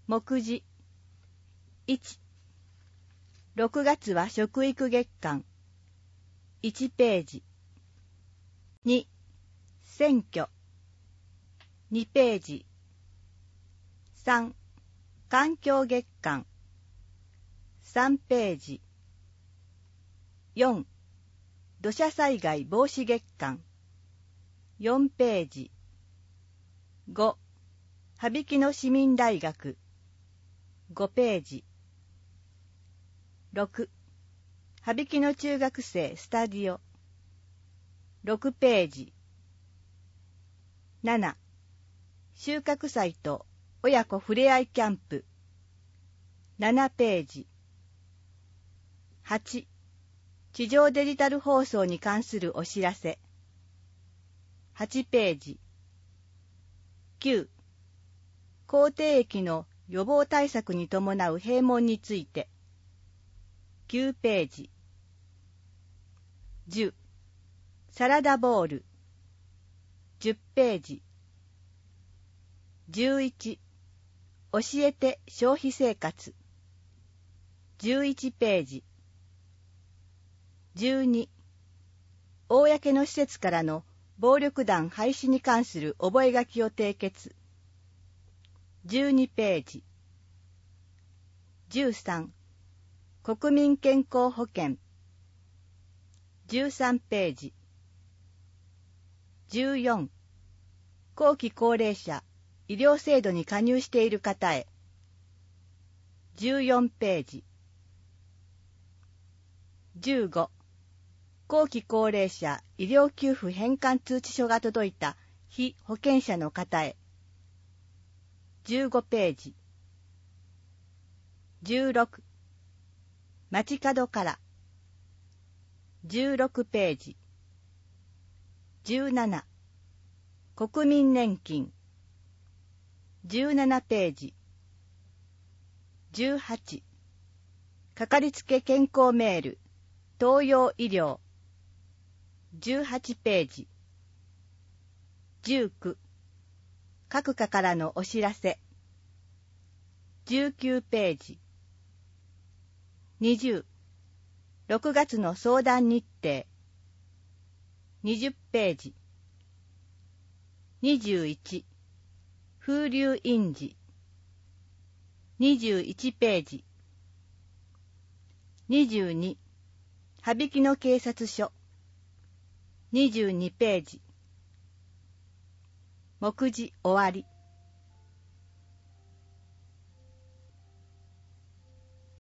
目次1、6月は食育月間1ページ。2、選挙2ページ。3、環境月間3ページ。4、土砂災害防止月間4ページ。5、羽曳野市民大学5ページ。6、羽曳野中学生スタジオ6ページ。7、収穫祭と親子ふれあいキャンプ7ページ。8、地上デジタル放送に関するお知らせ8ページ。9、口蹄疫の予防対策に伴う閉門について9ページ。10、サラダボール10ページ。11、教えて消費生活11ページ。12、公の施設からの暴力団廃止に関する覚書を締結12ページ。13、国民健康保険13ページ。14、後期高齢者医療制度に加入している方へ14ページ。15、後期高齢者医療給付返還通知書が届いた被保険者の方へ15ページ。16、街角から16ページ。17、国民年金17ページ。18、かかりつけ健康メール東洋医療18ページ。19、各課からのお知らせ19ページ。20、6月の相談日程20ページ。21、風流印字21ページ。22、羽曳野警察署22ページ。目次終わり。